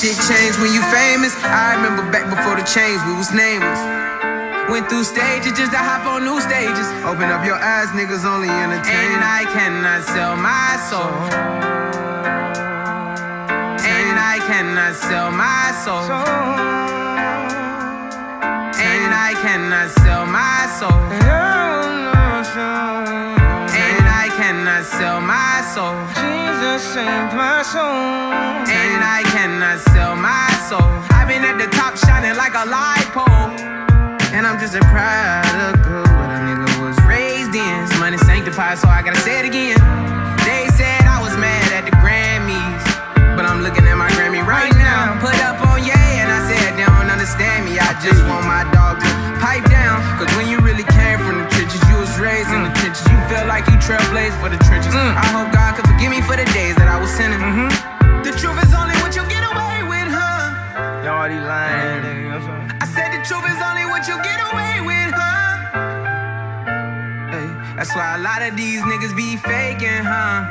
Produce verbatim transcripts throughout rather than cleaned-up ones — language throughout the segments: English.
shit changed when you famous. I remember back before the change, we was nameless. Went through stages just to hop on new stages. Open up your eyes, niggas only entertain. And I cannot sell my soul. And I cannot sell my soul. And I cannot sell my soul. And I cannot sell my soul. Jesus saved my soul. And I cannot sell my soul. I've been at the top shining like a light pole. And I'm just a product of what a nigga was raised in. This money sanctified, so I gotta say it again. They said I was mad at the Grammys, but I'm looking at my Grammy right now. Put up on Ye, and I said they don't understand me. I just want my dog to pipe down. Cause when you really came from the trenches, you was raised in the trenches. You felt like you trailblazed for the trenches. Mm. I hope God could forgive me for the days that I was sinning. Mm-hmm. The truth is only what you get away with, huh? Y'all already lying, nigga. I said the truth is only what you get away with, huh? Hey, that's why a lot of these niggas be faking, huh?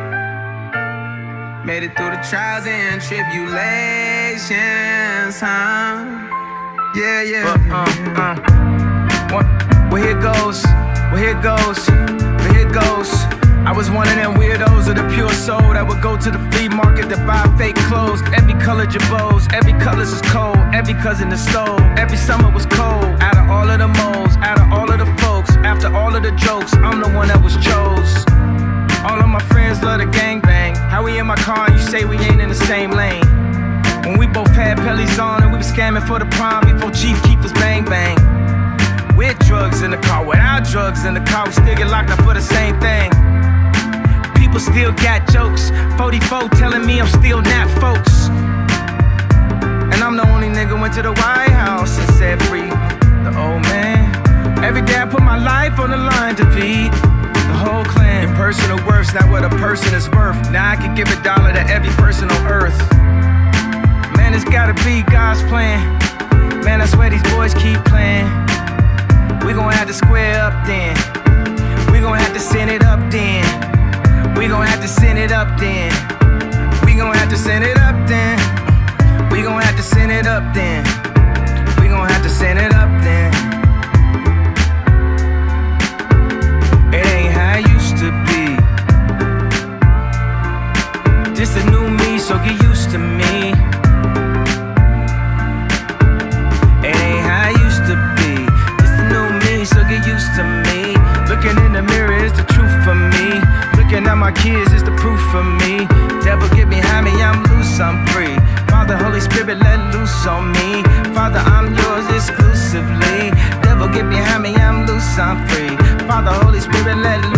Made it through the trials and tribulations, huh? Yeah, yeah. Uh, uh, uh. Well, well, here goes. Well, here goes. Well, here goes. I was one of them weirdos of the pure soul that would go to the flea market to buy fake clothes. Every color Jabos, every colors is cold. Every cousin is stole, every summer was cold. Out of all of the moles, out of all of the folks, after all of the jokes, I'm the one that was chose. All of my friends love the gangbang. How we in my car and you say we ain't in the same lane? When we both had pellies on and we was scamming for the prime before Chief Keef was bang bang. With drugs in the car, without drugs in the car, we still get locked up for the same thing. People still got jokes. forty-four telling me I'm still not folks. And I'm the only nigga went to the White House and said free the old man. Every day I put my life on the line to feed the whole clan. Your personal worth's not what a person is worth. Now I can give a dollar to every person on earth. Man, it's gotta be God's plan. Man, I swear these boys keep playing. We gon' have to square up then. We gon' have to send it up then. We gon' have to send it up then. We gon' have to send it up then. We gon' have to send it up then. We gon' have to send it up then. It ain't how it used to be. This a new me, so get used to me. It ain't how it used to be. This the new me, so get used to me. Looking in the mirror is the truth for me. Looking at my kids is the proof for me. Devil get behind me, I'm loose, I'm free. Father, Holy Spirit, let loose on me. Father, I'm yours exclusively. Devil get behind me, I'm loose, I'm free. Father, Holy Spirit, let loose.